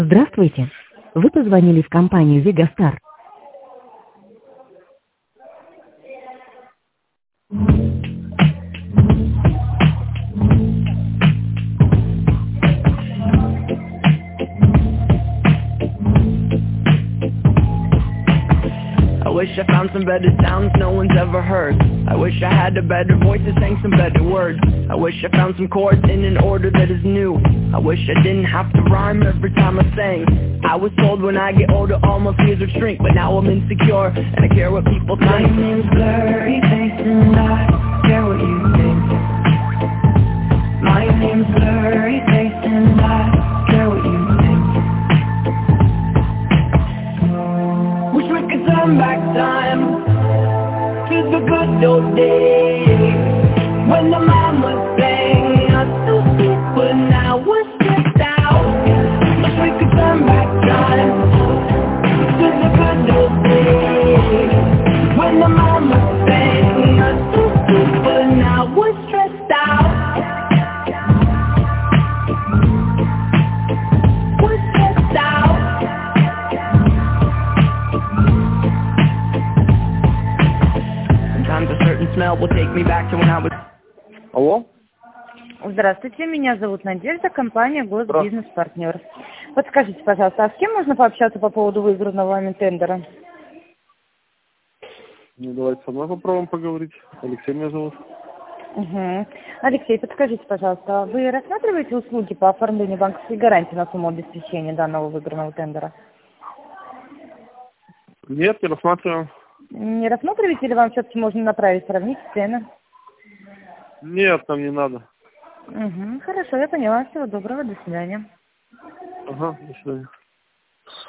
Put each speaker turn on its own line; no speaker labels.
Здравствуйте. Вы позвонили в компанию Вегастар.
I wish I found some better sounds no one's ever heard. I wish I had a better voice that sang some better words. I wish I found some chords in an order that is new. I wish I didn't have to rhyme every time I sang. I was told when I get older all my fears would shrink, but now I'm insecure and I care what people think. My name's Blurry Face and I care what you think. My name's Blurry Face and I care what you think. Wish we could turn back time to the good old days when the mama sang us to sleep, but now we're stressed out. Wish we could turn back time to the good old days when the mama sang us to sleep, but now we're stressed out. We're stressed out. Sometimes a certain smell will take me back to when I was.
Алло?
Здравствуйте, меня зовут Надежда, компания Госбизнес-партнер. Подскажите, пожалуйста, а с кем можно пообщаться по поводу выигранного вами тендера?
Ну, давайте со мной попробуем поговорить. Алексей меня зовут.
Угу. Алексей, подскажите, пожалуйста, вы рассматриваете услуги по оформлению банковской гарантии на сумму обеспечения данного выигранного тендера?
Нет, не рассматриваем.
Не рассматриваете или вам все-таки можно направить, сравнить цены?
Нет, нам не надо.
Угу. Хорошо, я поняла. Всего доброго, до свидания.
Ага, до свидания.